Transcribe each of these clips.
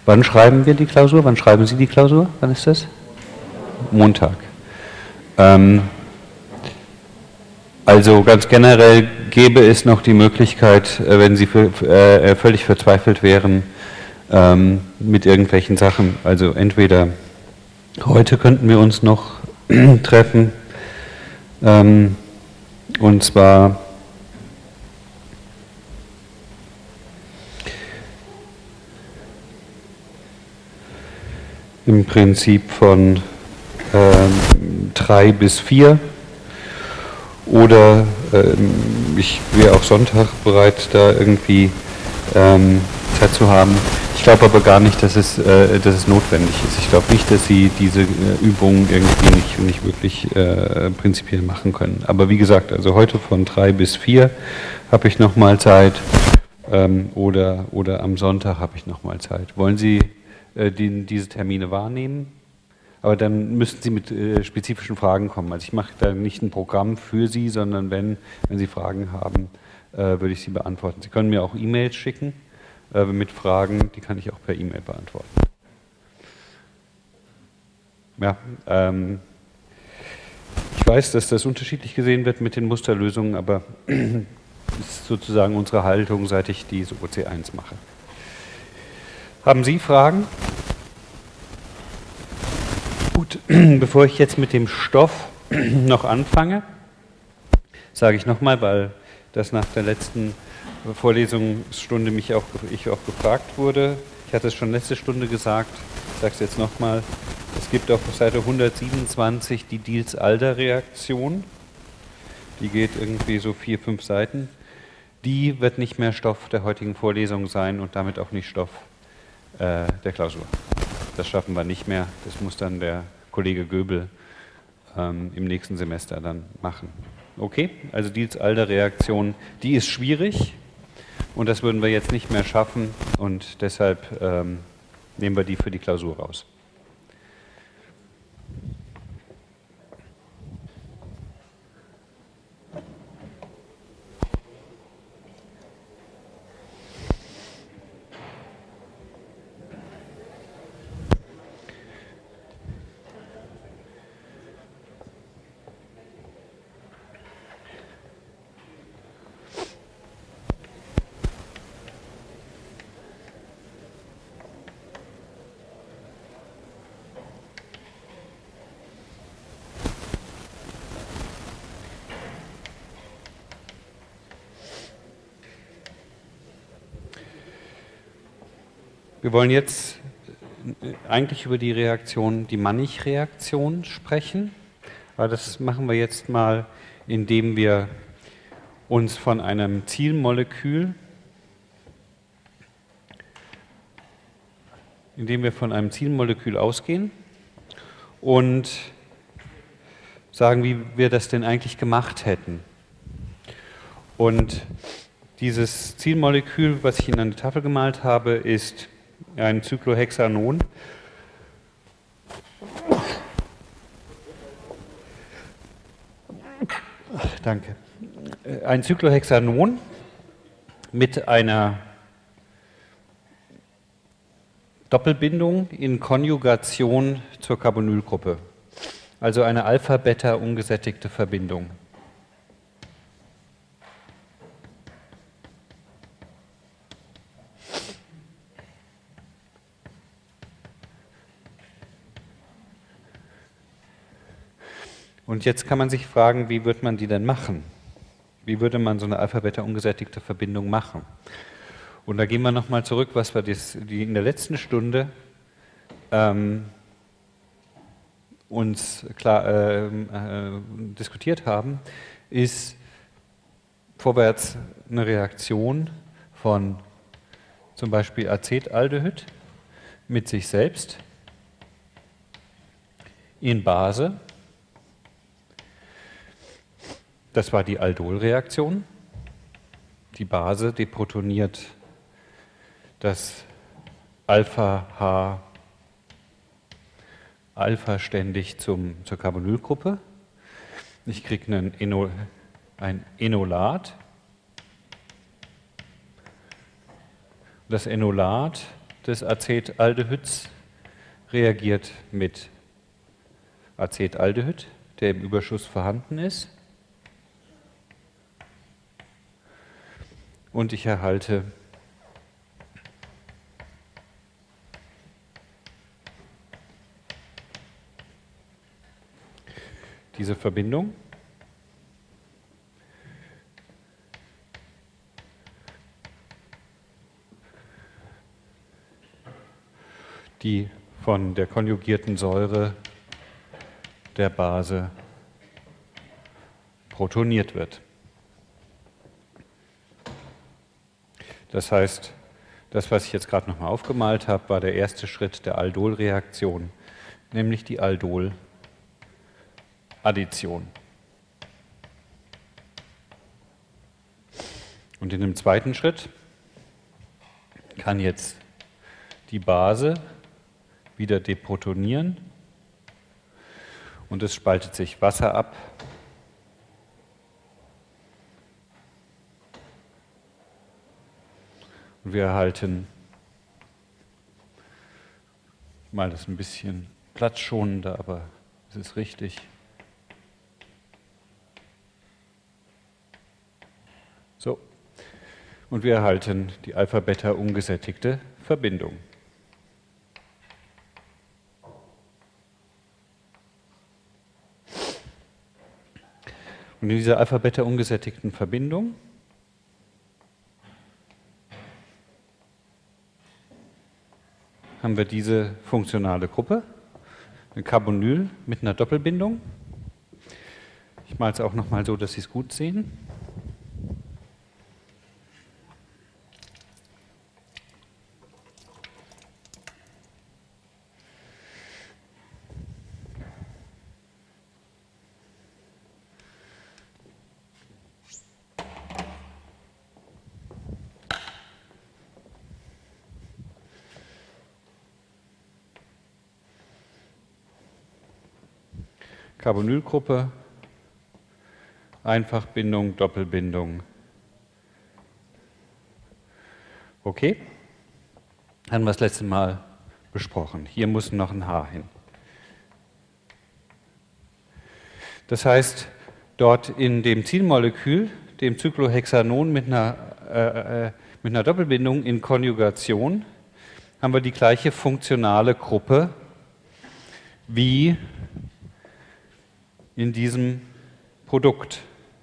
Wann schreiben wir die Klausur? Wann schreiben Sie die Klausur? Wann ist das? Montag. Also ganz generell gäbe es noch die Möglichkeit, wenn Sie völlig verzweifelt wären mit irgendwelchen Sachen, also entweder heute könnten wir uns noch treffen, und zwar im Prinzip von 3 bis 4 oder ich wäre auch Sonntag bereit, da irgendwie Zeit zu haben. Ich glaube aber gar nicht, dass es notwendig ist. Ich glaube nicht, dass Sie diese Übungen irgendwie nicht wirklich prinzipiell machen können. Aber wie gesagt, also heute von 3 bis 4 habe ich nochmal Zeit oder am Sonntag habe ich nochmal Zeit. Wollen Sie diese Termine wahrnehmen? Aber dann müssten Sie mit spezifischen Fragen kommen. Also ich mache da nicht ein Programm für Sie, sondern wenn Sie Fragen haben, würde ich sie beantworten. Sie können mir auch E-Mails schicken mit Fragen, die kann ich auch per E-Mail beantworten. Ja, ich weiß, dass das unterschiedlich gesehen wird mit den Musterlösungen, aber das ist sozusagen unsere Haltung, seit ich diese OC1 mache. Haben Sie Fragen? Gut, bevor ich jetzt mit dem Stoff noch anfange, sage ich nochmal, weil das nach der letzten Vorlesungsstunde ich auch gefragt wurde. Ich hatte es schon letzte Stunde gesagt, ich sage es jetzt nochmal. Es gibt auf Seite 127 die Diels-Alder-Reaktion. Die geht irgendwie so 4, 5 Seiten. Die wird nicht mehr Stoff der heutigen Vorlesung sein und damit auch nicht Stoff der Klausur. Das schaffen wir nicht mehr. Das muss dann der Kollege Göbel im nächsten Semester dann machen. Okay, also Diels-Alder-Reaktion, die ist schwierig und das würden wir jetzt nicht mehr schaffen und deshalb nehmen wir die für die Klausur raus. Wir wollen jetzt eigentlich über die Reaktion, die Mannich-Reaktion sprechen, aber das machen wir jetzt mal, indem wir uns von einem Zielmolekül ausgehen und sagen, wie wir das denn eigentlich gemacht hätten. Und dieses Zielmolekül, was ich Ihnen an die Tafel gemalt habe, ist ein Cyclohexanon. Danke. Ein Cyclohexanon mit einer Doppelbindung in Konjugation zur Carbonylgruppe. Also eine Alpha-Beta ungesättigte Verbindung. Und jetzt kann man sich fragen, wie wird man die denn machen? Wie würde man so eine Alpha-Beta ungesättigte Verbindung machen? Und da gehen wir nochmal zurück, was wir in der letzten Stunde diskutiert haben, ist vorwärts eine Reaktion von zum Beispiel Acetaldehyd mit sich selbst in Base. Das war die Aldolreaktion. Die Base deprotoniert das Alpha-H alpha-ständig zur Carbonylgruppe. Ich kriege ein Enolat. Das Enolat, des Acetaldehyds reagiert mit Acetaldehyd, der im Überschuss vorhanden ist. Und ich erhalte diese Verbindung. Die von der konjugierten Säure der Base protoniert wird. Das heißt, das, was ich jetzt gerade nochmal aufgemalt habe, war der erste Schritt der Aldolreaktion, nämlich die Aldoladdition. Und in dem zweiten Schritt kann jetzt die Base wieder deprotonieren und es spaltet sich Wasser ab. Und wir erhalten, mal das ein bisschen platzschonender, aber es ist richtig. So. Und wir erhalten die Alpha-Beta ungesättigte Verbindung. Und in dieser Alpha-Beta ungesättigten Verbindung haben wir diese funktionale Gruppe, ein Carbonyl mit einer Doppelbindung. Ich male es auch nochmal so, dass Sie es gut sehen. Carbonylgruppe, Einfachbindung, Doppelbindung. Okay, haben wir das letzte Mal besprochen. Hier muss noch ein H hin. Das heißt, dort in dem Zielmolekül, dem Cyclohexanon mit einer Doppelbindung in Konjugation, haben wir die gleiche funktionale Gruppe wie in diesem Produkt.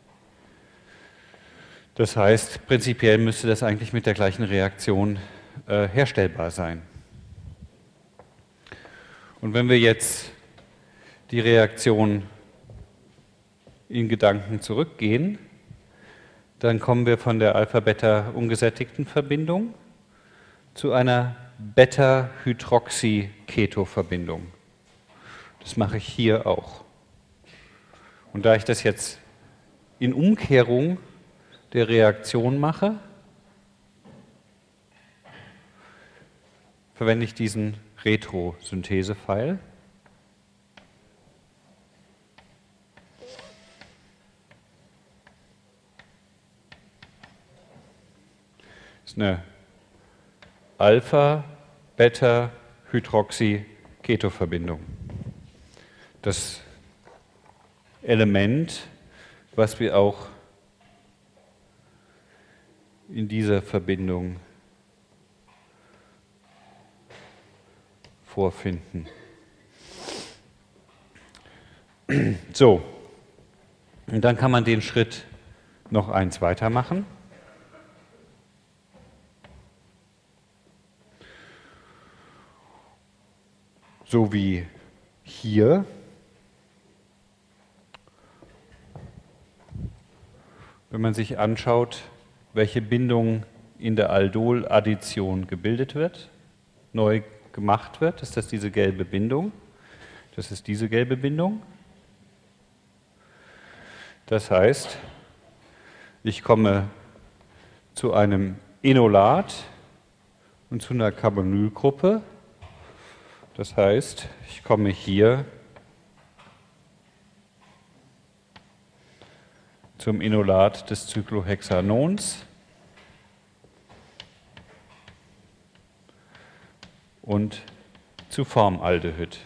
Das heißt, prinzipiell müsste das eigentlich mit der gleichen Reaktion herstellbar sein. Und wenn wir jetzt die Reaktion in Gedanken zurückgehen, dann kommen wir von der Alpha-Beta ungesättigten Verbindung zu einer Beta-Hydroxy-Keto-Verbindung. Das mache ich hier auch. Und da ich das jetzt in Umkehrung der Reaktion mache, verwende ich diesen Retrosynthese-Pfeil. Das ist eine Alpha-Beta-Hydroxy-Keto-Verbindung. Das Element, was wir auch in dieser Verbindung vorfinden. So, und dann kann man den Schritt noch eins weitermachen. So wie hier. Wenn man sich anschaut, welche Bindung in der Aldoladdition gebildet wird, neu gemacht wird, ist das diese gelbe Bindung. Das ist diese gelbe Bindung. Das heißt, ich komme zu einem Enolat und zu einer Carbonylgruppe. Das heißt, ich komme hier zum Enolat des Cyclohexanons und zu Formaldehyd.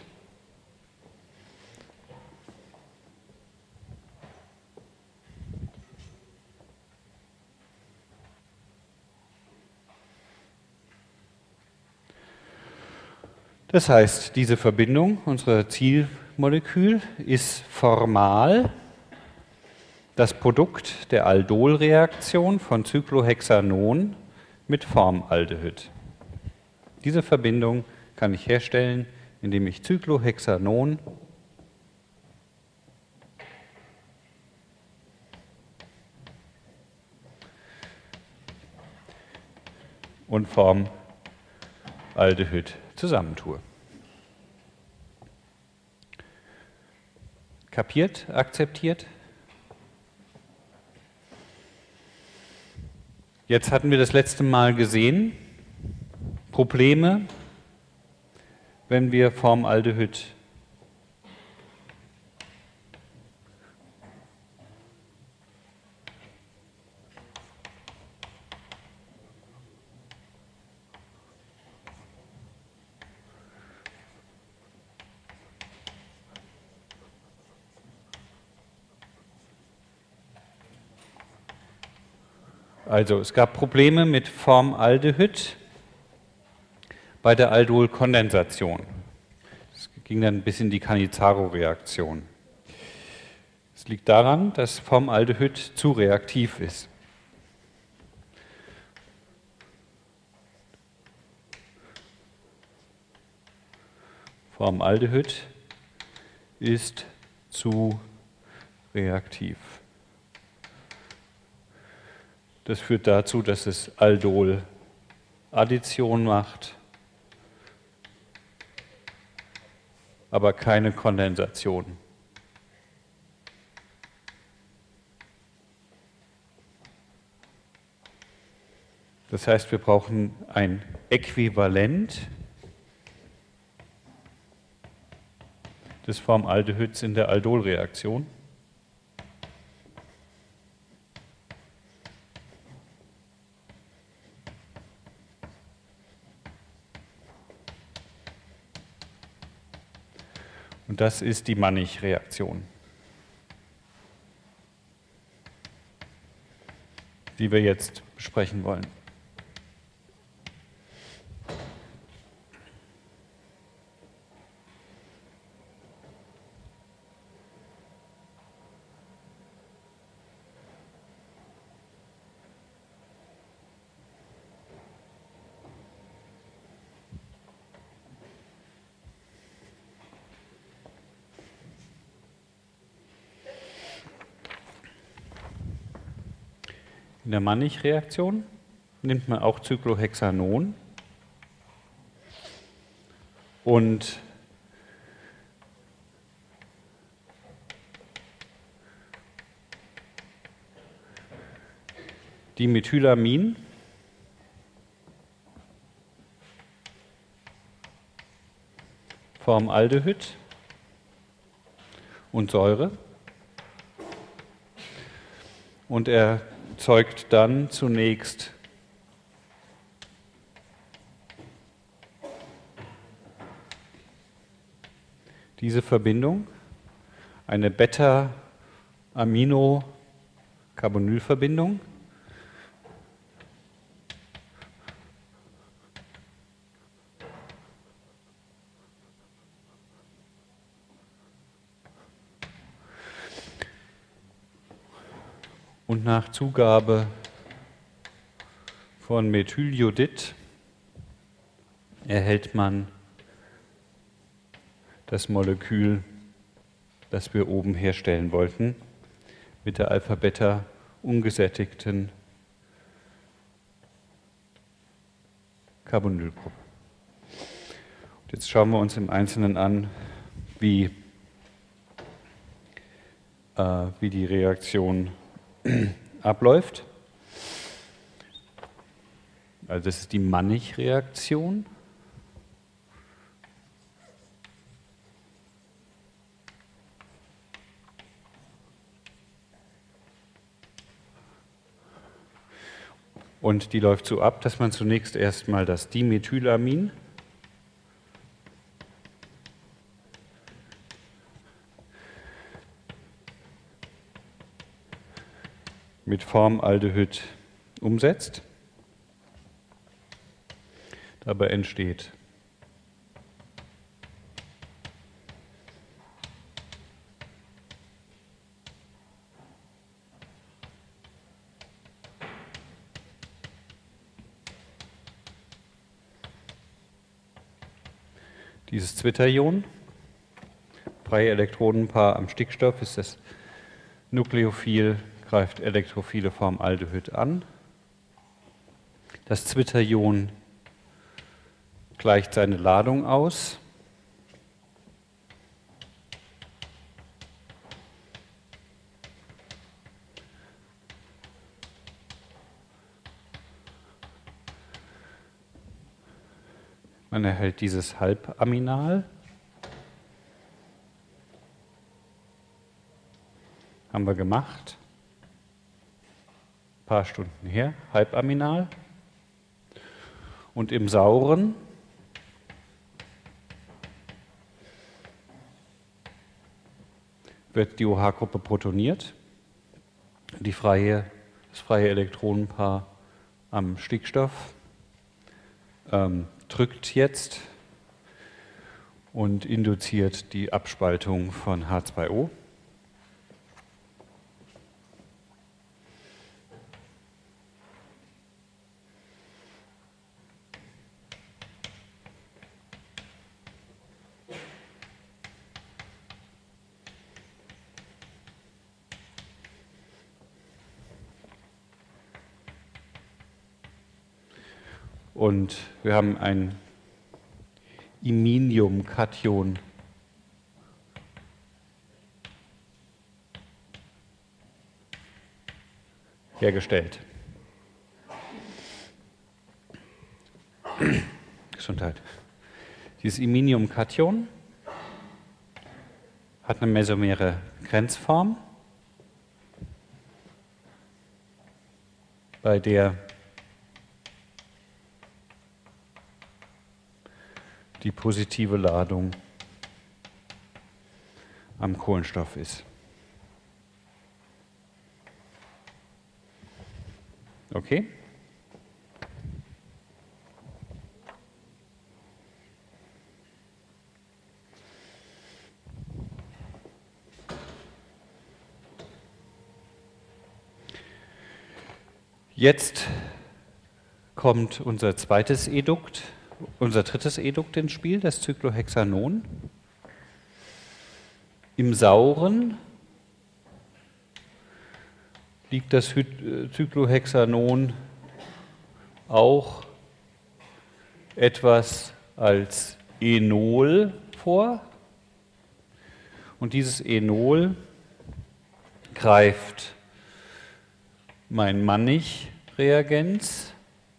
Das heißt, diese Verbindung, unser Zielmolekül, ist formal das Produkt der Aldolreaktion von Cyclohexanon mit Formaldehyd. Diese Verbindung kann ich herstellen, indem ich Cyclohexanon und Formaldehyd zusammentue. Kapiert? Akzeptiert? Jetzt hatten wir das letzte Mal gesehen, Probleme, wenn wir Formaldehyd Also, es gab Probleme mit Formaldehyd bei der Aldolkondensation. Es ging dann bis in die Cannizzaro-Reaktion. Es liegt daran, dass Formaldehyd zu reaktiv ist. Formaldehyd ist zu reaktiv. Das führt dazu, dass es Aldol-Addition macht, aber keine Kondensation. Das heißt, wir brauchen ein Äquivalent des Formaldehyds in der Aldolreaktion. Und das ist die Mannich-Reaktion, die wir jetzt besprechen wollen. In der Mannich-Reaktion nimmt man auch Cyclohexanon und Dimethylamin Formaldehyd und Säure und er erzeugt dann zunächst diese Verbindung, eine Beta-Amino-Carbonylverbindung. Und nach Zugabe von Methyljodid erhält man das Molekül, das wir oben herstellen wollten, mit der Alpha-Beta ungesättigten Carbonylgruppe. Und jetzt schauen wir uns im Einzelnen an, wie die Reaktion abläuft. Also das ist die Mannich-Reaktion. Und die läuft so ab, dass man zunächst erstmal das Dimethylamin mit Formaldehyd umsetzt. Dabei entsteht dieses Zwitterion. Freie Elektronenpaar am Stickstoff ist das Nukleophil, greift elektrophile Formaldehyd an. Das Zwitterion gleicht seine Ladung aus. Man erhält dieses Halbaminal. Haben wir gemacht. Ein paar Stunden her, Halbaminal. Und im Sauren wird die OH-Gruppe protoniert. Das freie Elektronenpaar am Stickstoff drückt jetzt und induziert die Abspaltung von H2O. Und wir haben ein Iminium-Kation hergestellt. Gesundheit. Dieses Iminium-Kation hat eine mesomere Grenzform, bei der die positive Ladung am Kohlenstoff ist. Okay? Jetzt kommt unser drittes Edukt ins Spiel, das Cyclohexanon. Im Sauren liegt das Cyclohexanon auch etwas als Enol vor. Und dieses Enol greift mein Mannich-Reagenz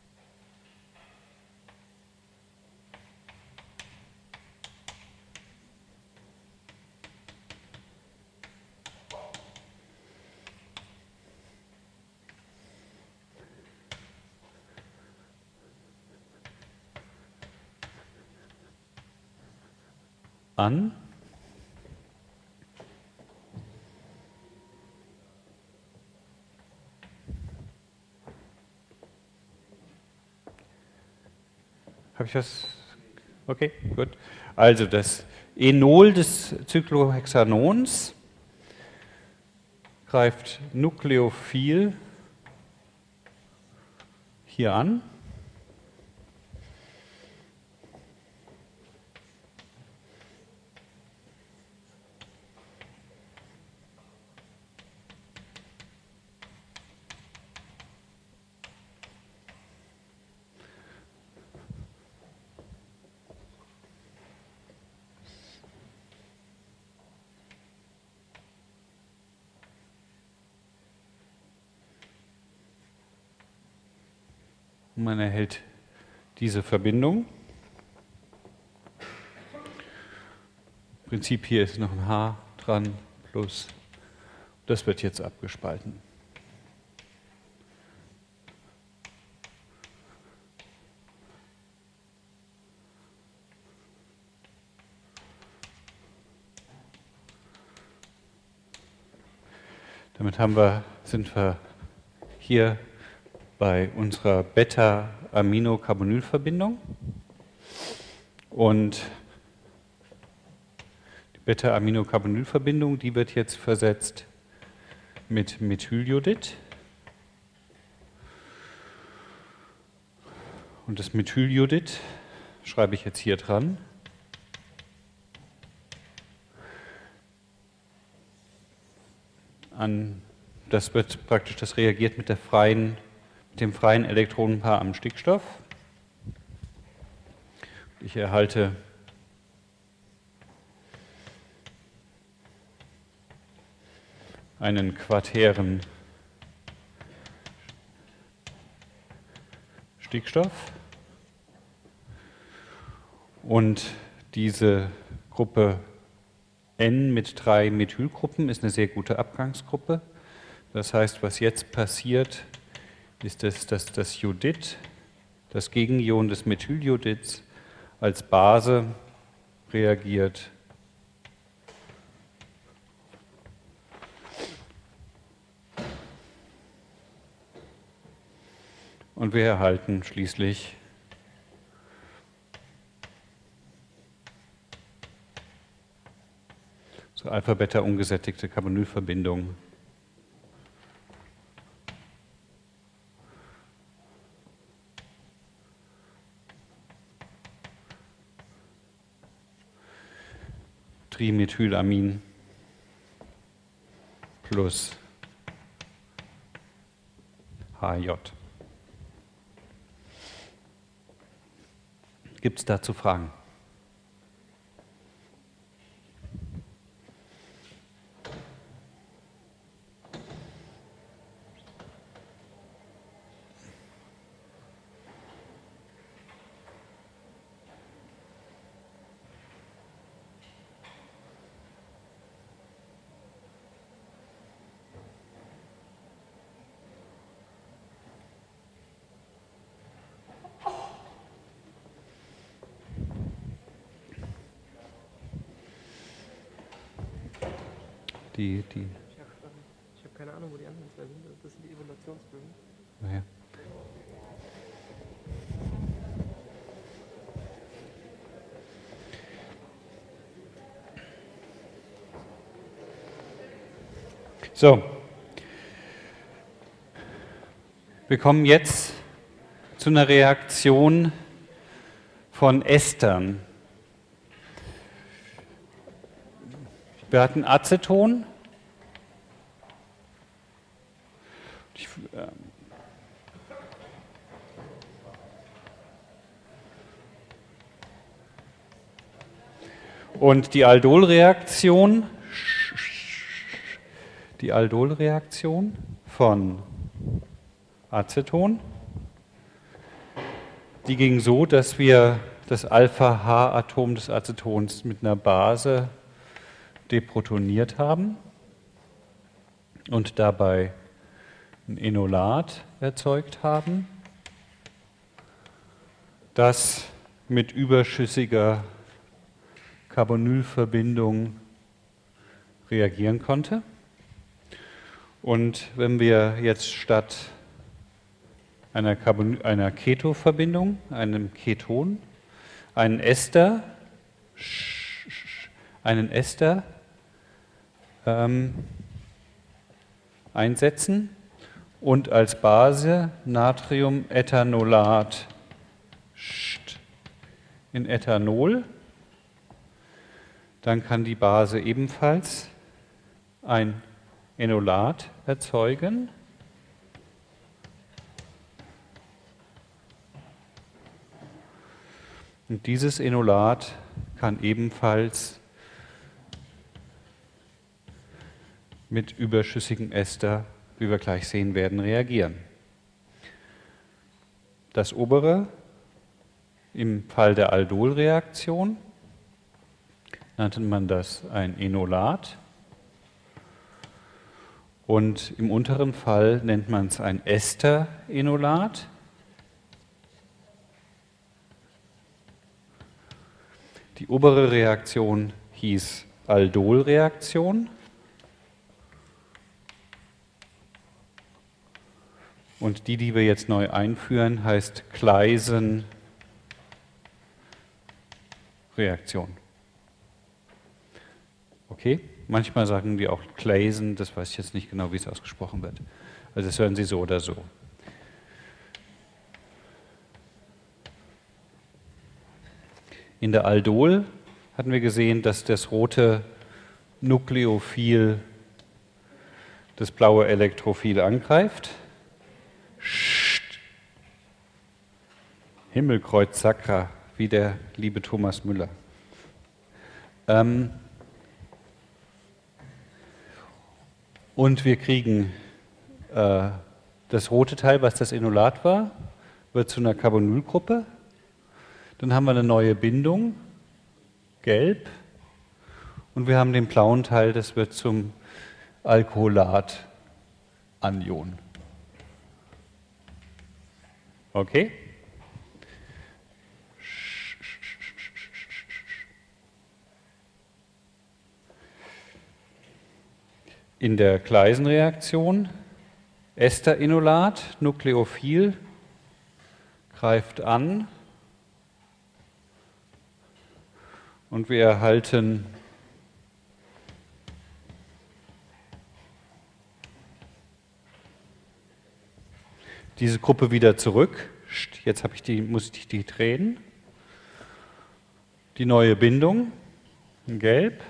an. Habe ich was? Okay, gut. Also das Enol des Cyclohexanons greift nukleophil hier an. Man erhält diese Verbindung. Im Prinzip hier ist noch ein H dran, plus. Das wird jetzt abgespalten. Damit sind wir hier bei unserer Beta-Aminocarbonylverbindung. Und die Beta-Aminocarbonylverbindung, die wird jetzt versetzt mit Methyljodid. Und das Methyljodid schreibe ich jetzt hier dran. Das wird praktisch, das reagiert mit dem freien Elektronenpaar am Stickstoff. Ich erhalte einen quaternen Stickstoff. Und diese Gruppe N mit 3 Methylgruppen ist eine sehr gute Abgangsgruppe. Das heißt, was jetzt passiert, ist, dass das Jodid, das Gegenion des Methyljodids, als Base reagiert und wir erhalten schließlich so Alpha-Beta ungesättigte Carbonylverbindung. Trimethylamin plus HJ. Gibt es dazu Fragen? Ich habe keine Ahnung, wo die anderen zwei sind. Das sind die Evaluationsbögen. Naja. So. Wir kommen jetzt zu einer Reaktion von Estern. Wir hatten Aceton. Und die Aldolreaktion von Aceton, die ging so, dass wir das Alpha-H-Atom des Acetons mit einer Base deprotoniert haben und dabei ein Enolat erzeugt haben, das mit überschüssiger Carbonylverbindung reagieren konnte. Und wenn wir jetzt statt einer Keto-Verbindung, einem Keton, einen Ester einsetzen und als Base Natriumethanolat in Ethanol, dann kann die Base ebenfalls ein Enolat erzeugen. Und dieses Enolat kann ebenfalls mit überschüssigem Ester, wie wir gleich sehen werden, reagieren. Das obere im Fall der Aldolreaktion nannte man das ein Enolat und im unteren Fall nennt man es ein Ester-Enolat. Die obere Reaktion hieß Aldolreaktion Und die wir jetzt neu einführen, heißt Claisen-Reaktion. Okay? Manchmal sagen die auch Claisen, das weiß ich jetzt nicht genau, wie es ausgesprochen wird. Also das hören Sie so oder so. In der Aldol hatten wir gesehen, dass das rote Nukleophil das blaue Elektrophil angreift. Himmelkreuz Sakra, wie der liebe Thomas Müller. Und wir kriegen das rote Teil, was das Enolat war, wird zu einer Carbonylgruppe. Dann haben wir eine neue Bindung, gelb. Und wir haben den blauen Teil, das wird zum Alkoholat-Anion. Okay? In der Claisen-Reaktion Ester-Enolat, Nukleophil, greift an und wir erhalten diese Gruppe wieder zurück. Jetzt muss ich die drehen. Die neue Bindung, in gelb.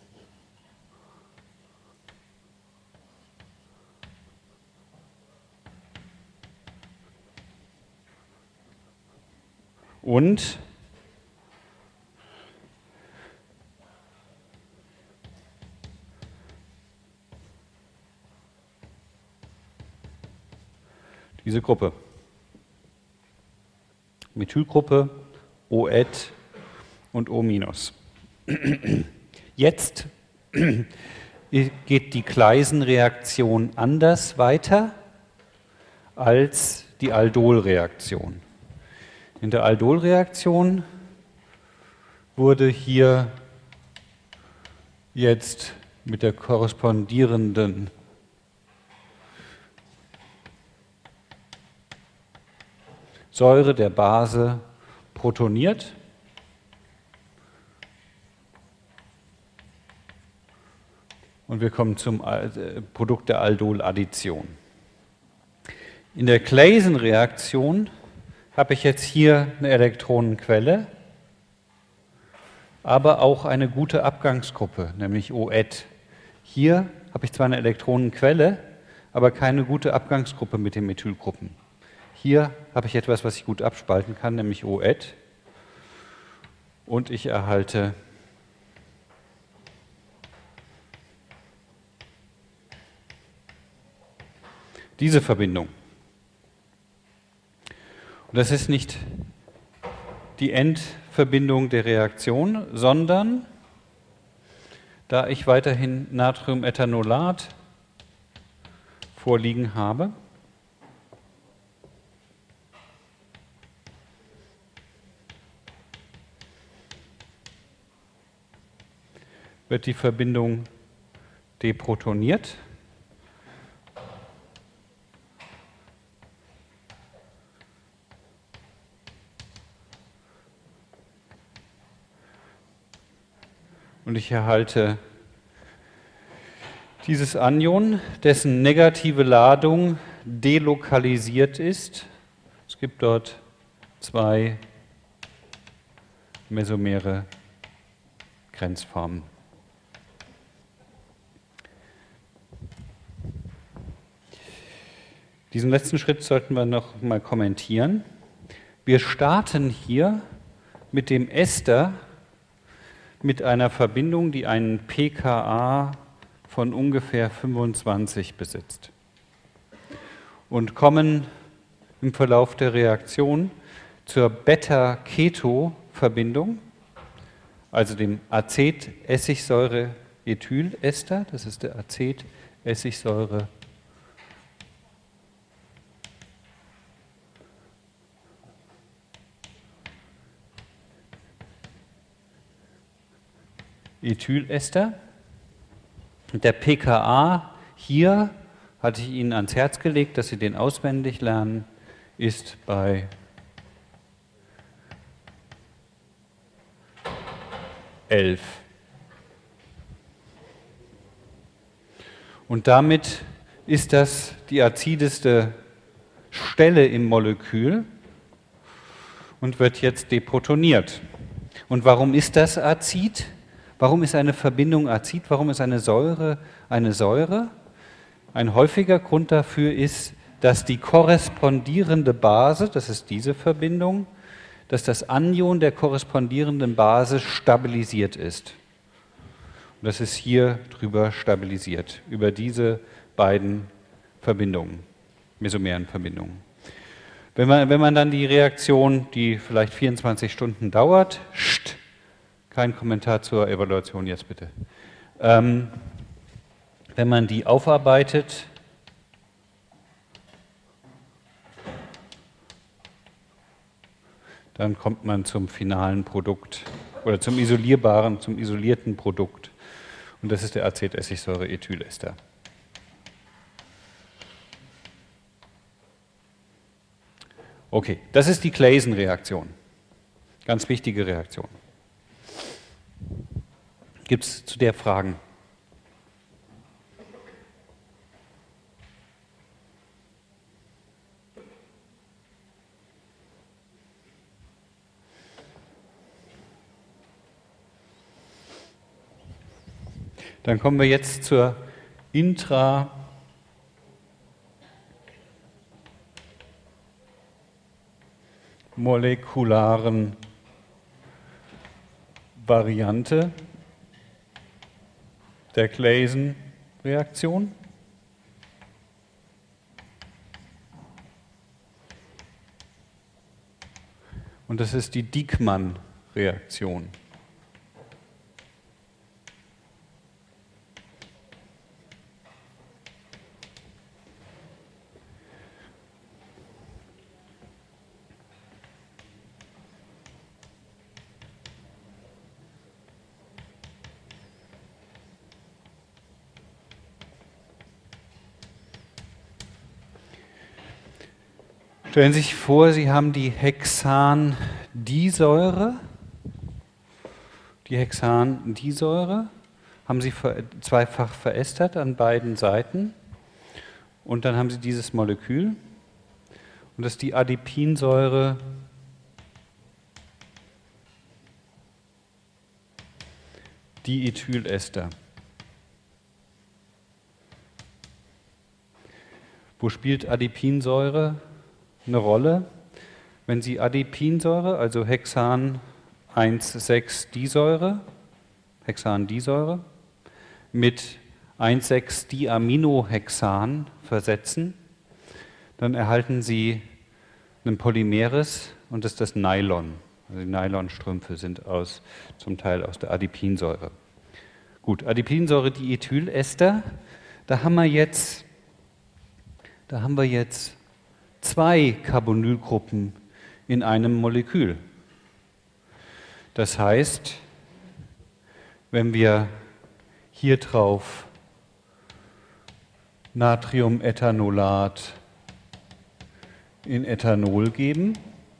Und diese Gruppe. Methylgruppe, OET und O-. Jetzt geht die Claisen-Reaktion anders weiter als die Aldol-Reaktion. In der Aldol-Reaktion wurde hier jetzt mit der korrespondierenden Säure der Base protoniert. Und wir kommen zum Produkt der Aldol-Addition. In der Claisen-Reaktion habe ich jetzt hier eine Elektronenquelle, aber auch eine gute Abgangsgruppe, nämlich OET. Hier habe ich zwar eine Elektronenquelle, aber keine gute Abgangsgruppe mit den Methylgruppen. Hier habe ich etwas, was ich gut abspalten kann, nämlich OET. Und ich erhalte diese Verbindung. Und das ist nicht die Endverbindung der Reaktion, sondern da ich weiterhin Natriumethanolat vorliegen habe, wird die Verbindung deprotoniert. Und ich erhalte dieses Anion, dessen negative Ladung delokalisiert ist. Es gibt dort 2 mesomere Grenzformen. Diesen letzten Schritt sollten wir noch mal kommentieren. Wir starten hier mit dem Ester mit einer Verbindung, die einen pKa von ungefähr 25 besitzt. Und kommen im Verlauf der Reaktion zur Beta-Keto-Verbindung, also dem Acet-Essigsäure-Ethylester, das ist der Acet-Essigsäure Ethylester. Der pKa hier hatte ich Ihnen ans Herz gelegt, dass Sie den auswendig lernen, ist bei 11. Und damit ist das die azideste Stelle im Molekül und wird jetzt deprotoniert. Und warum ist das azid? Warum ist eine Verbindung azid? Warum ist eine Säure eine Säure? Ein häufiger Grund dafür ist, dass die korrespondierende Base, das ist diese Verbindung, dass das Anion der korrespondierenden Base stabilisiert ist. Und das ist hier drüber stabilisiert, über diese beiden Verbindungen, mesomeren Verbindungen. Wenn man dann die Reaktion, die vielleicht 24 Stunden dauert, kein Kommentar zur Evaluation jetzt bitte, wenn man die aufarbeitet, dann kommt man zum finalen Produkt oder zum isolierten Produkt. Und das ist der Acetessigsäure-Ethylester. Okay, das ist die Claisen-Reaktion. Ganz wichtige Reaktion. Gibt es zu der Fragen? Dann kommen wir jetzt zur intramolekularen Variante der Claisen-Reaktion. Und das ist die Dieckmann-Reaktion. Stellen Sie sich vor, Sie haben die Hexandisäure. Die Hexandisäure haben Sie zweifach verästert an beiden Seiten. Und dann haben Sie dieses Molekül. Und das ist die Adipinsäure Diethylester. Wo spielt Adipinsäure eine Rolle? Wenn Sie Adipinsäure, also Hexan-1,6-Disäure, Hexandisäure, mit 1,6-Diaminohexan versetzen, dann erhalten Sie ein Polymeres und das ist das Nylon. Also die Nylonstrümpfe sind zum Teil aus der Adipinsäure. Gut, Adipinsäure Diethylester, da haben wir jetzt 2 Carbonylgruppen in einem Molekül. Das heißt, wenn wir hier drauf Natriumethanolat in Ethanol geben,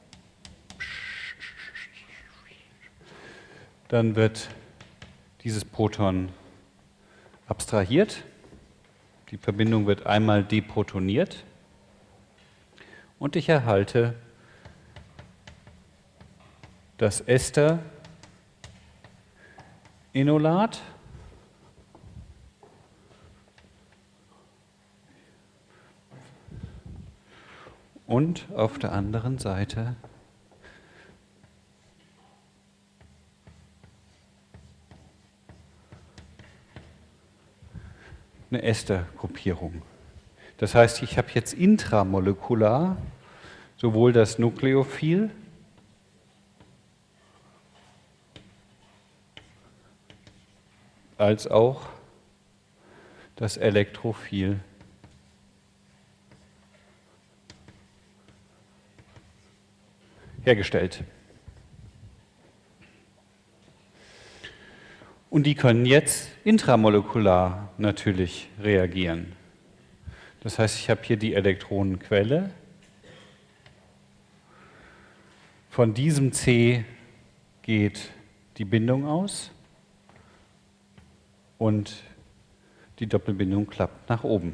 dann wird dieses Proton abstrahiert, die Verbindung wird einmal deprotoniert und ich erhalte das Ester-Enolat und auf der anderen Seite eine Estergruppierung. Das heißt, ich habe jetzt intramolekular sowohl das Nukleophil als auch das Elektrophil hergestellt. Und die können jetzt intramolekular natürlich reagieren. Das heißt, ich habe hier die Elektronenquelle. Von diesem C geht die Bindung aus und die Doppelbindung klappt nach oben.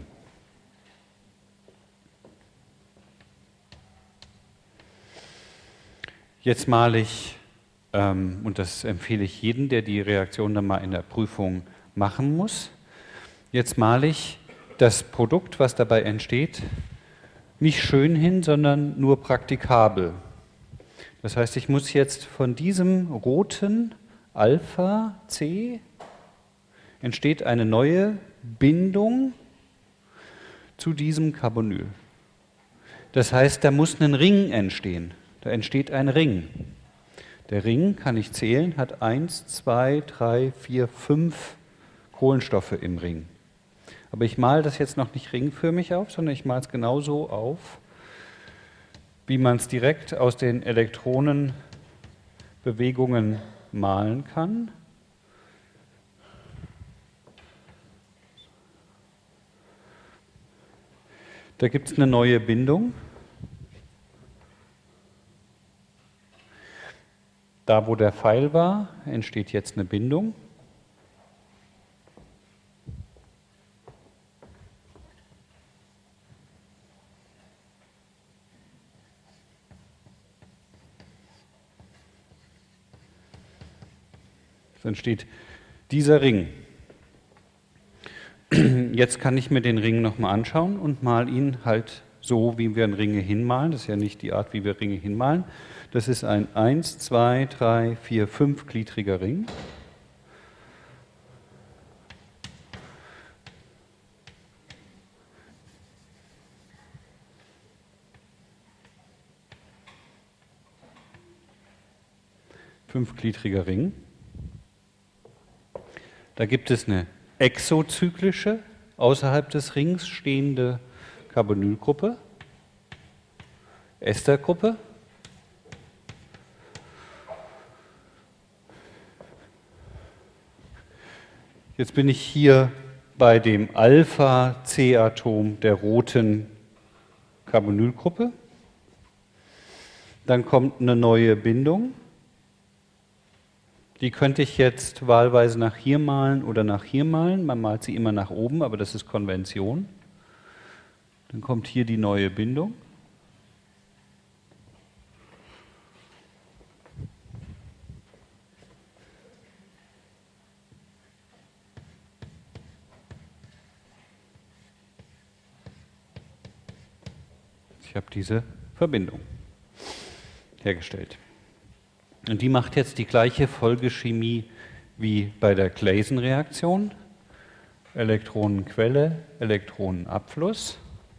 Jetzt male ich, und das empfehle ich jedem, der die Reaktion dann mal in der Prüfung machen muss, jetzt male ich das Produkt, was dabei entsteht, nicht schön hin, sondern nur praktikabel. Das heißt, ich muss jetzt von diesem roten Alpha C entsteht eine neue Bindung zu diesem Carbonyl. Das heißt, da muss ein Ring entstehen. Da entsteht ein Ring. Der Ring, kann ich zählen, hat 1, 2, 3, 4, 5 Kohlenstoffe im Ring. Aber ich male das jetzt noch nicht ringförmig auf, sondern ich male es genauso auf, wie man es direkt aus den Elektronenbewegungen malen kann. Da gibt es eine neue Bindung. Da, wo der Pfeil war, entsteht jetzt eine Bindung. Es entsteht dieser Ring. Jetzt kann ich mir den Ring nochmal anschauen und mal ihn halt so, wie wir Ringe hinmalen. Das ist ja nicht die Art, wie wir Ringe hinmalen. Das ist ein 1, 2, 3, 4, 5-gliedriger Ring. Fünfgliedriger Ring. Da gibt es eine exozyklische, außerhalb des Rings stehende Carbonylgruppe, Estergruppe. Jetzt bin ich hier bei dem Alpha-C-Atom der roten Carbonylgruppe. Dann kommt eine neue Bindung. Die könnte ich jetzt wahlweise nach hier malen oder nach hier malen. Man malt sie immer nach oben, aber das ist Konvention. Dann kommt hier die neue Bindung. Ich habe diese Verbindung hergestellt. Und die macht jetzt die gleiche Folgechemie wie bei der Claisen-Reaktion. Elektronenquelle, Elektronenabfluss.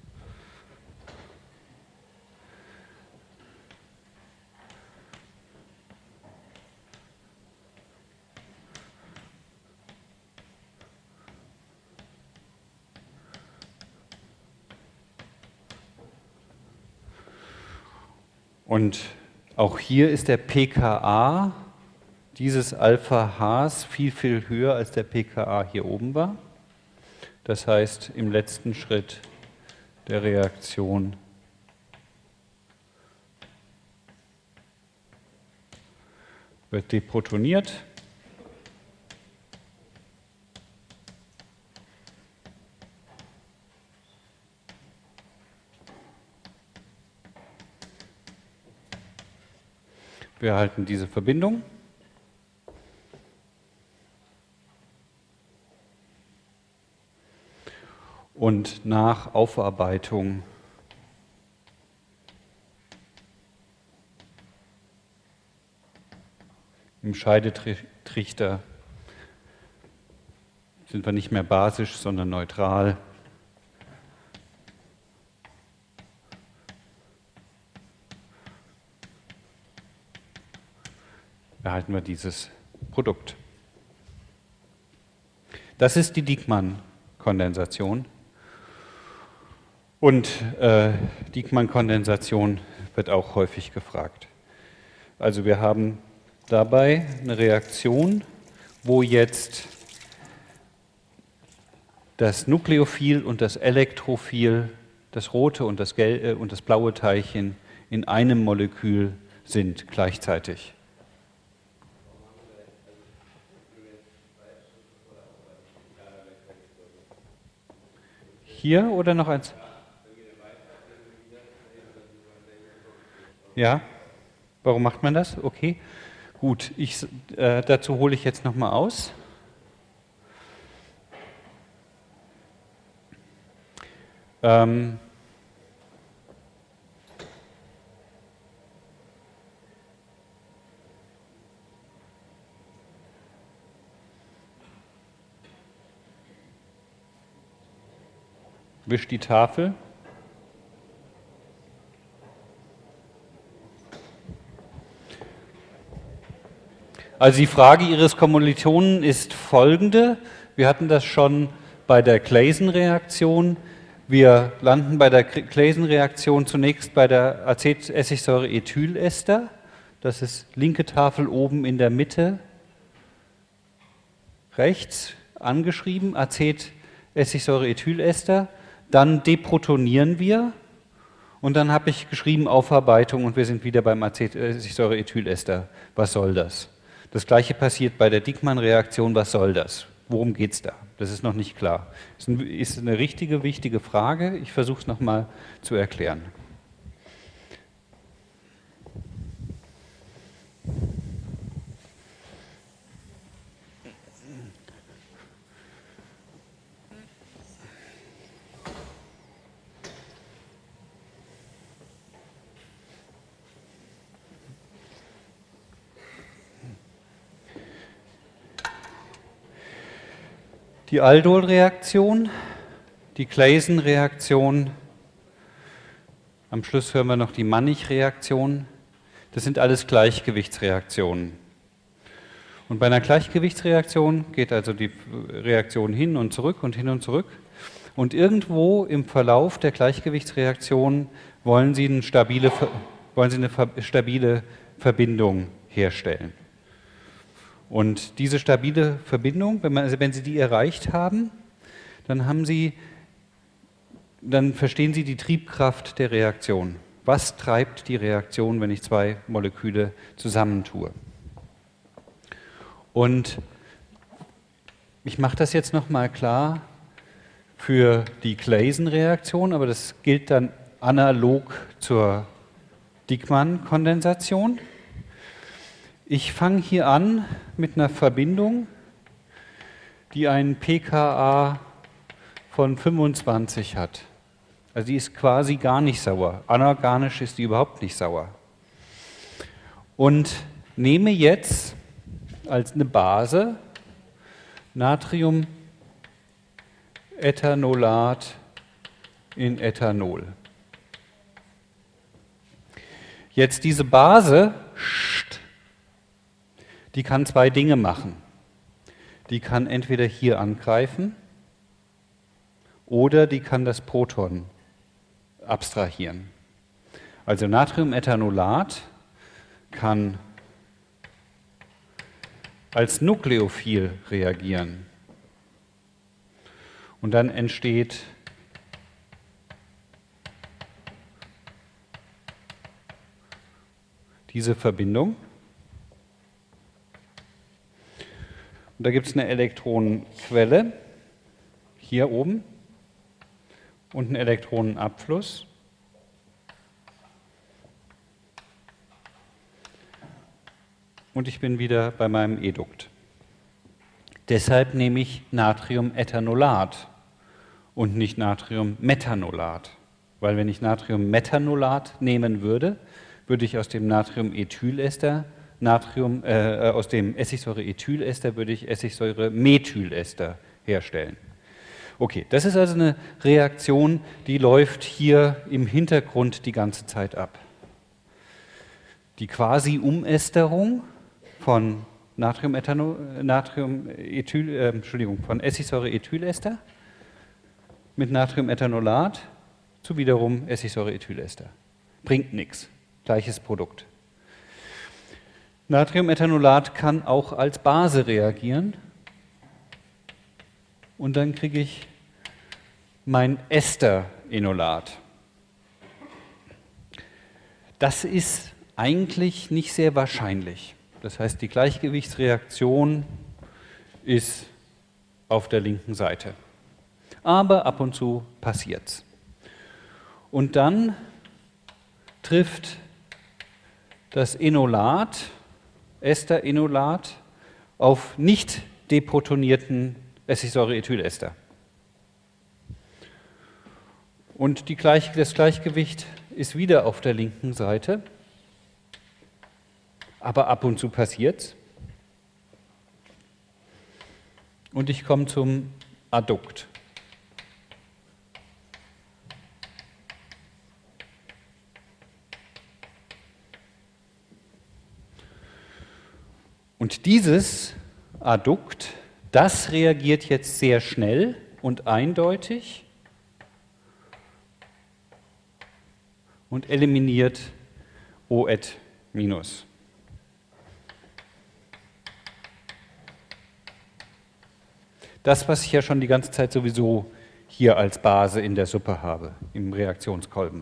Und auch hier ist der pKa dieses Alpha-Hs viel, viel höher als der pKa hier oben war. Das heißt, im letzten Schritt der Reaktion wird deprotoniert. Wir erhalten diese Verbindung. Und nach Aufarbeitung im Scheidetrichter sind wir nicht mehr basisch, sondern neutral. Erhalten wir dieses Produkt. Das ist die Dieckmann-Kondensation. Und Dieckmann-Kondensation wird auch häufig gefragt. Also wir haben dabei eine Reaktion, wo jetzt das Nukleophil und das Elektrophil, das rote und das blaue Teilchen in einem Molekül sind gleichzeitig. Hier oder noch eins? Ja, warum macht man das? Okay, gut, dazu hole ich jetzt nochmal aus. Wisch die Tafel. Also die Frage Ihres Kommilitonen ist folgende. Wir hatten das schon bei der Claisen-Reaktion. Wir landen bei der Claisen-Reaktion zunächst bei der Acetessigsäure-Ethylester. Das ist linke Tafel oben in der Mitte, rechts angeschrieben, Acetessigsäure-Ethylester. Dann deprotonieren wir und dann habe ich geschrieben Aufarbeitung und wir sind wieder beim Acetessigsäure-Ethylester. Was soll das? Das gleiche passiert bei der Dieckmann-Reaktion. Was soll das? Worum geht es da? Das ist noch nicht klar. Das ist eine richtige, wichtige Frage. Ich versuche es nochmal zu erklären. Die Aldol-Reaktion, die Claisen-Reaktion, am Schluss hören wir noch die Mannich-Reaktion. Das sind alles Gleichgewichtsreaktionen. Und bei einer Gleichgewichtsreaktion geht also die Reaktion hin und zurück und hin und zurück. Und irgendwo im Verlauf der Gleichgewichtsreaktion wollen Sie eine stabile Verbindung herstellen. Und diese stabile Verbindung, wenn Sie die erreicht haben, dann verstehen Sie die Triebkraft der Reaktion. Was treibt die Reaktion, wenn ich zwei Moleküle zusammentue? Und ich mache das jetzt nochmal klar für die Claisen-Reaktion, aber das gilt dann analog zur Dieckmann-Kondensation. Ich fange hier an mit einer Verbindung, die einen pKa von 25 hat. Also die ist quasi gar nicht sauer. Anorganisch ist die überhaupt nicht sauer. Und nehme jetzt als eine Base Natriumethanolat in Ethanol. Jetzt diese Base, die kann zwei Dinge machen. Die kann entweder hier angreifen oder die kann das Proton abstrahieren. Also Natriumethanolat kann als Nukleophil reagieren. Und dann entsteht diese Verbindung. Und da gibt es eine Elektronenquelle, hier oben, und einen Elektronenabfluss. Und ich bin wieder bei meinem Edukt. Deshalb nehme ich Natriumethanolat und nicht Natriummethanolat. Weil wenn ich Natriummethanolat nehmen würde, würde ich aus dem Natriumethylester aus dem Essigsäure-Ethylester würde ich Essigsäure-Methylester herstellen. Okay, das ist also eine Reaktion, die läuft hier im Hintergrund die ganze Zeit ab. Die Quasi-Umästerung von von Essigsäure-Ethylester mit Natriumethanolat zu wiederum Essigsäure-Ethylester. Bringt nichts, gleiches Produkt. Natriumethanolat kann auch als Base reagieren und dann kriege ich mein Ester-Enolat. Das ist eigentlich nicht sehr wahrscheinlich. Das heißt, die Gleichgewichtsreaktion ist auf der linken Seite. Aber ab und zu passiert's. Und dann trifft das Enolat, Ester-Enolat, auf nicht deprotonierten Essigsäureethylester. Und das Gleichgewicht ist wieder auf der linken Seite, aber ab und zu passiert's. Und ich komme zum Addukt. Und dieses Addukt, das reagiert jetzt sehr schnell und eindeutig und eliminiert OET-. Das, was ich ja schon die ganze Zeit sowieso hier als Base in der Suppe habe, im Reaktionskolben.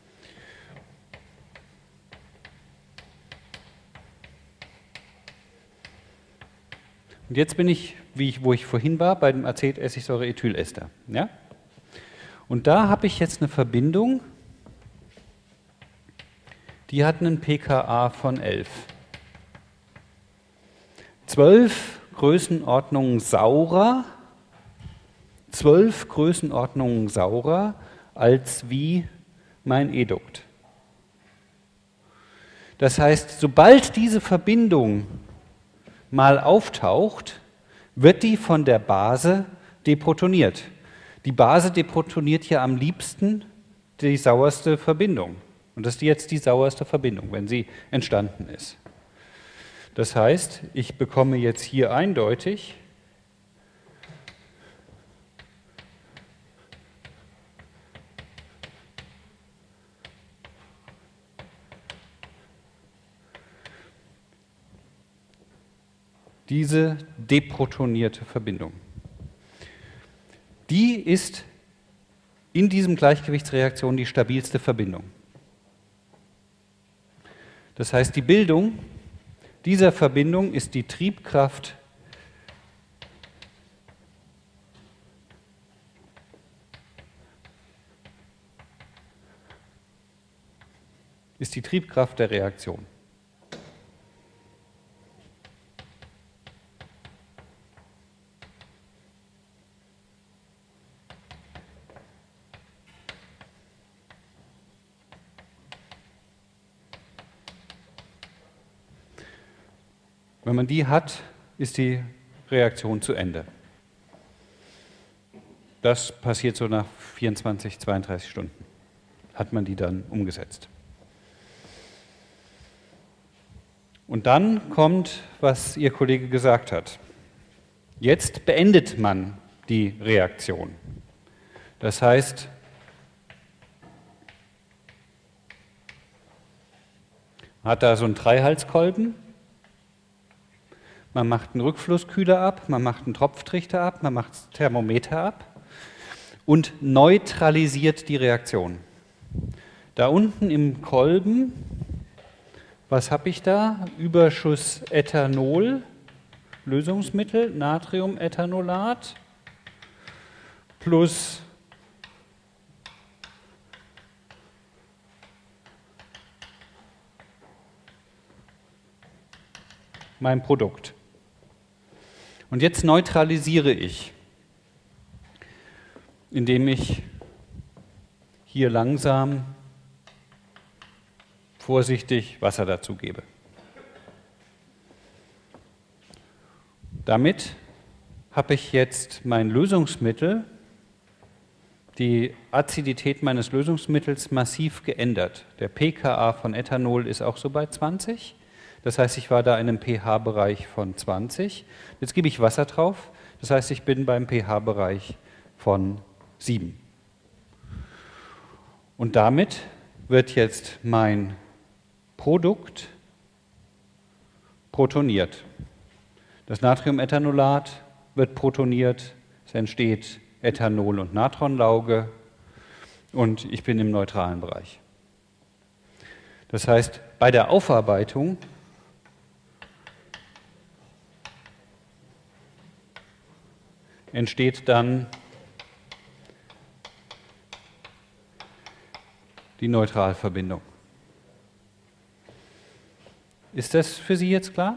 Und jetzt bin ich, wo ich vorhin war, bei dem Acetessigsäureethylester. Ja? Und da habe ich jetzt eine Verbindung, die hat einen pKa von 11. 12 Größenordnungen saurer, 12 Größenordnungen saurer als wie mein Edukt. Das heißt, sobald diese Verbindung mal auftaucht, wird die von der Base deprotoniert. Die Base deprotoniert ja am liebsten die sauerste Verbindung. Und das ist jetzt die sauerste Verbindung, wenn sie entstanden ist. Das heißt, ich bekomme jetzt hier eindeutig diese deprotonierte Verbindung. Die ist in diesem Gleichgewichtsreaktion die stabilste Verbindung. Das heißt, die Bildung dieser Verbindung ist die Triebkraft der Reaktion. Wenn man die hat, ist die Reaktion zu Ende. Das passiert so nach 24, 32 Stunden. Hat man die dann umgesetzt. Und dann kommt, was Ihr Kollege gesagt hat. Jetzt beendet man die Reaktion. Das heißt, man hat da so einen Dreihalskolben. Man macht einen Rückflusskühler ab, man macht einen Tropftrichter ab, man macht das Thermometer ab und neutralisiert die Reaktion. Da unten im Kolben, was habe ich da? Überschuss Ethanol, Lösungsmittel, Natriumethanolat plus mein Produkt. Und jetzt neutralisiere ich, indem ich hier langsam, vorsichtig Wasser dazu gebe. Damit habe ich jetzt mein Lösungsmittel, die Azidität meines Lösungsmittels massiv geändert. Der pKa von Ethanol ist auch so bei 20. Das heißt, ich war da in einem pH-Bereich von 20. Jetzt gebe ich Wasser drauf. Das heißt, ich bin beim pH-Bereich von 7. Und damit wird jetzt mein Produkt protoniert. Das Natriumethanolat wird protoniert. Es entsteht Ethanol und Natronlauge und ich bin im neutralen Bereich. Das heißt, bei der Aufarbeitung entsteht dann die Neutralverbindung. Ist das für Sie jetzt klar?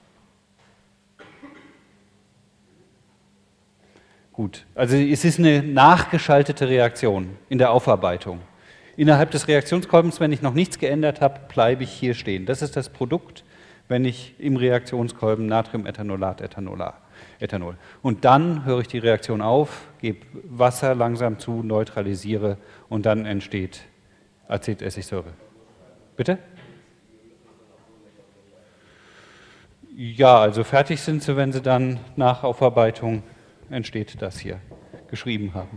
Gut, also es ist eine nachgeschaltete Reaktion in der Aufarbeitung. Innerhalb des Reaktionskolbens, wenn ich noch nichts geändert habe, bleibe ich hier stehen. Das ist das Produkt, wenn ich im Reaktionskolben Natriumethanolat, Ethanol. Und dann höre ich die Reaktion auf, gebe Wasser langsam zu, neutralisiere und dann entsteht Acetessigsäure. Bitte? Ja, also fertig sind sie, wenn sie dann nach Aufarbeitung entsteht das hier, geschrieben haben.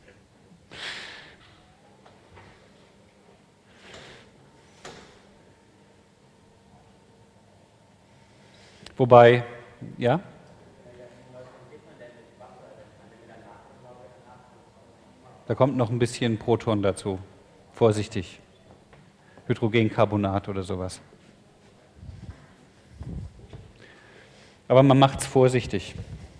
Wobei, ja? Da kommt noch ein bisschen Proton dazu. Vorsichtig. Hydrogencarbonat oder sowas. Aber man macht es vorsichtig.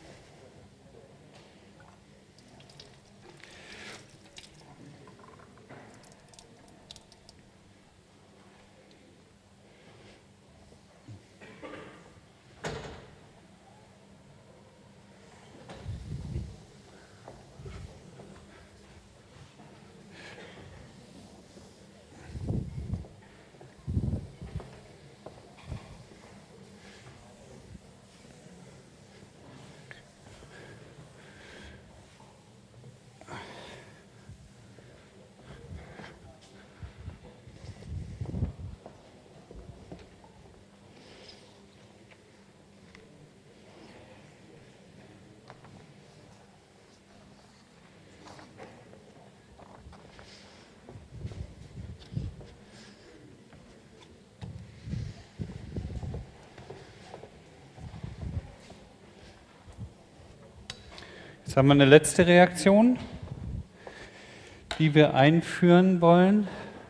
Jetzt haben wir eine letzte Reaktion, die wir einführen wollen.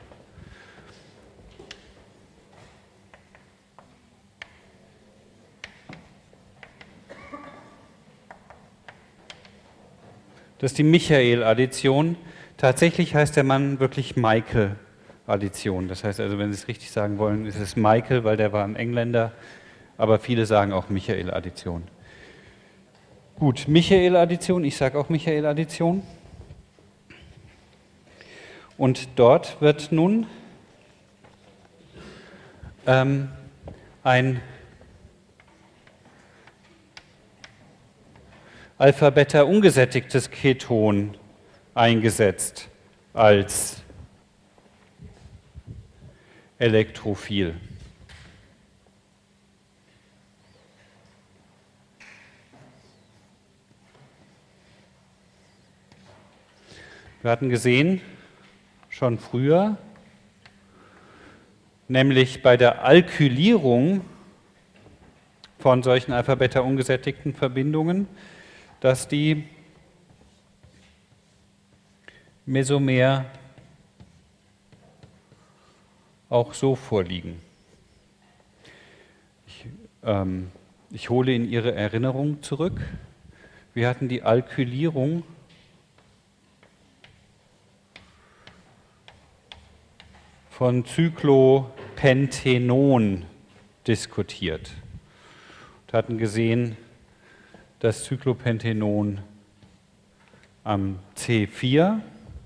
Das ist die Michael-Addition. Tatsächlich heißt der Mann wirklich Michael-Addition. Das heißt also, wenn Sie es richtig sagen wollen, ist es Michael, weil der war ein Engländer, aber viele sagen auch Michael-Addition. Gut, Michael-Addition, ich sage auch Michael-Addition. Und dort wird nun ein Alpha-Beta ungesättigtes Keton eingesetzt als Elektrophil. Wir hatten gesehen, schon früher, nämlich bei der Alkylierung von solchen Alpha-Beta ungesättigten Verbindungen, dass die Mesomer auch so vorliegen. Ich hole in Ihre Erinnerung zurück. Wir hatten die Alkylierung von Cyclopentenon diskutiert. Wir hatten gesehen, dass Cyclopentenon am C4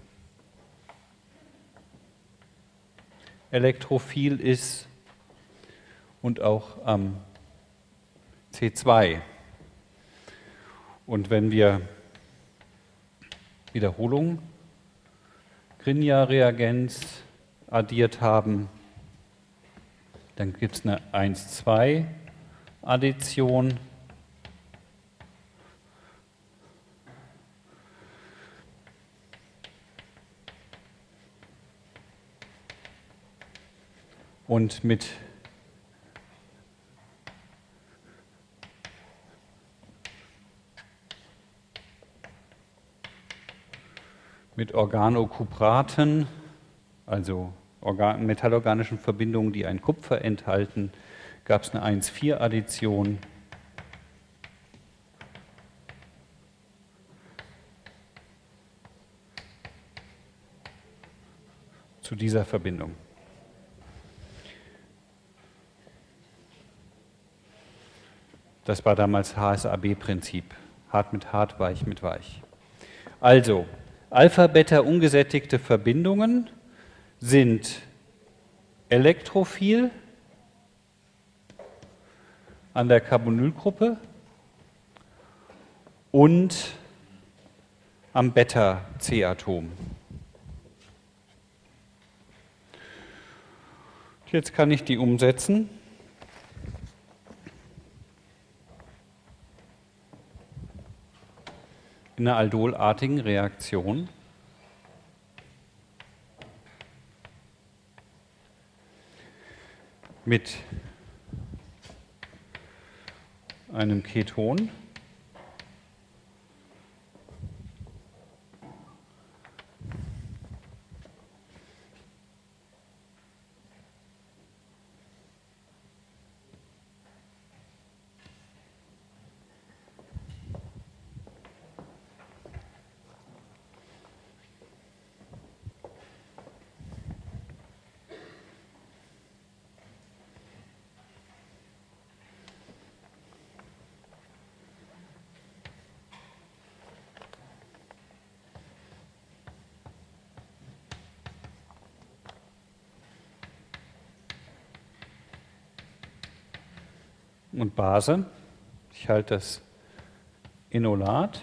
elektrophil ist und auch am C2. Und wenn wir Wiederholung, Grignard-Reagenz addiert haben, dann gibt es eine 1,2-Addition. Und mit mit Organokupraten, also metallorganischen Verbindungen, die ein Kupfer enthalten, gab es eine 1,4-Addition. Zu dieser Verbindung. Das war damals HSAB-Prinzip. Hart mit hart, weich mit weich. Also, Alpha-Beta-ungesättigte Verbindungen sind elektrophil an der Carbonylgruppe und am Beta-C-Atom. Jetzt kann ich die umsetzen. In einer aldolartigen Reaktion. Mit einem Keton. Und Base. Ich halte das Enolat.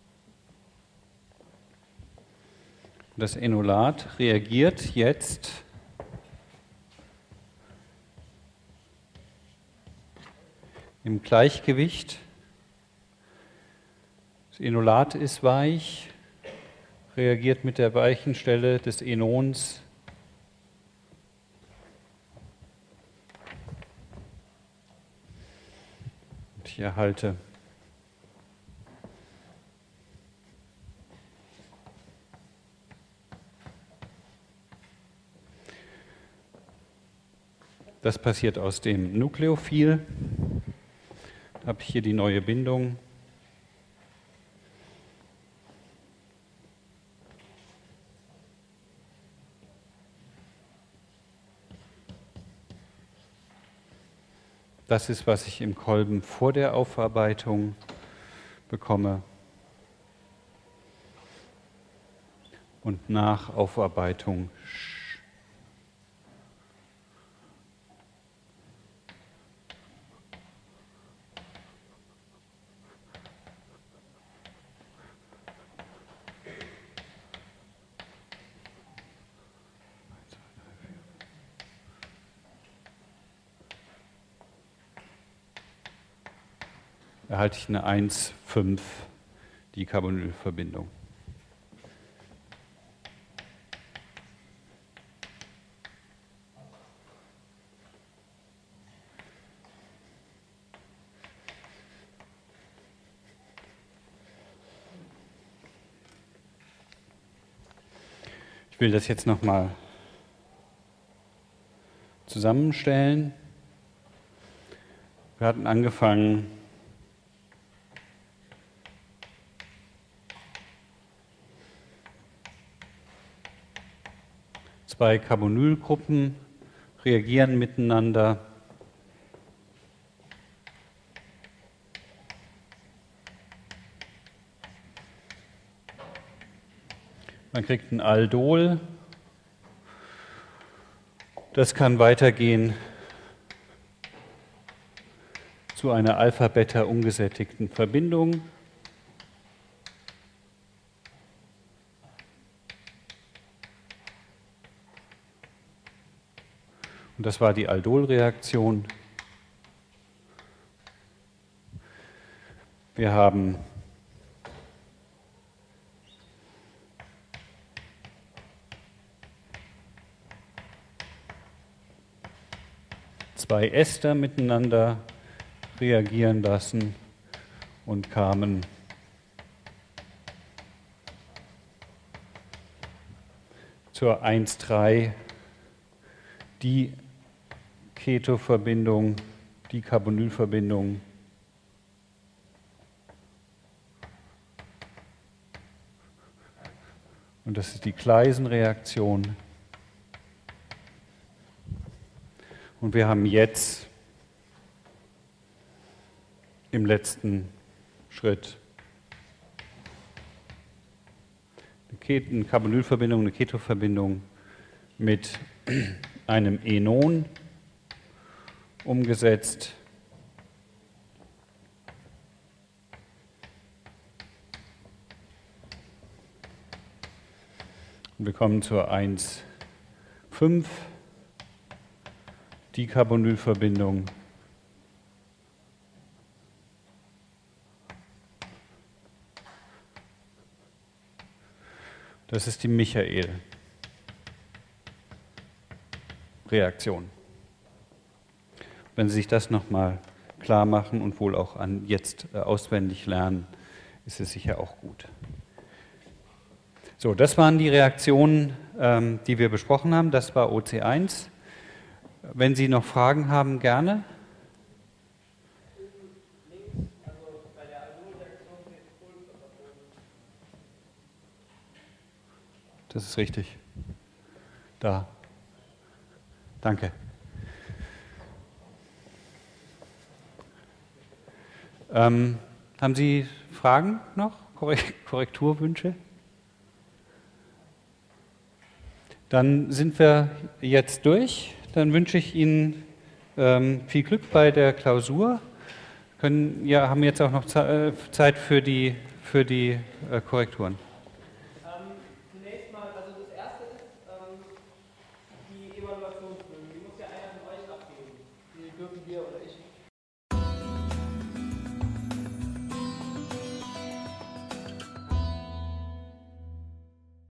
Das Enolat reagiert jetzt im Gleichgewicht. Das Enolat ist weich, reagiert mit der weichen Stelle des Enons ich erhalte das passiert aus dem Nukleophil. Da habe ich hier die neue Bindung. Das ist, was ich im Kolben vor der Aufarbeitung bekomme und nach Aufarbeitung. Erhalte ich eine 1,5 Dicarbonylverbindung. Ich will das jetzt nochmal zusammenstellen. Wir hatten angefangen zwei Carbonylgruppen reagieren miteinander. Man kriegt ein Aldol. Das kann weitergehen zu einer Alpha-Beta ungesättigten Verbindung. Und das war die Aldolreaktion. Wir haben zwei Ester miteinander reagieren lassen und kamen zur 1,3 die Ketoverbindung, die Carbonylverbindung und das ist die Gleisenreaktion. Und wir haben jetzt im letzten Schritt eine Carbonylverbindung, eine Ketoverbindung mit einem Enon umgesetzt. Und wir kommen zur 1,5, die Carbonylverbindung. Das ist die Michael-Reaktion. Wenn Sie sich das nochmal klar machen und wohl auch jetzt auswendig lernen, ist es sicher auch gut. So, das waren die Reaktionen, die wir besprochen haben. Das war OC1. Wenn Sie noch Fragen haben, gerne. Das ist richtig. Da. Danke. Haben Sie Fragen noch? Korrekturwünsche? Dann sind wir jetzt durch. Dann wünsche ich Ihnen viel Glück bei der Klausur. Haben jetzt auch noch Zeit für die Korrekturen.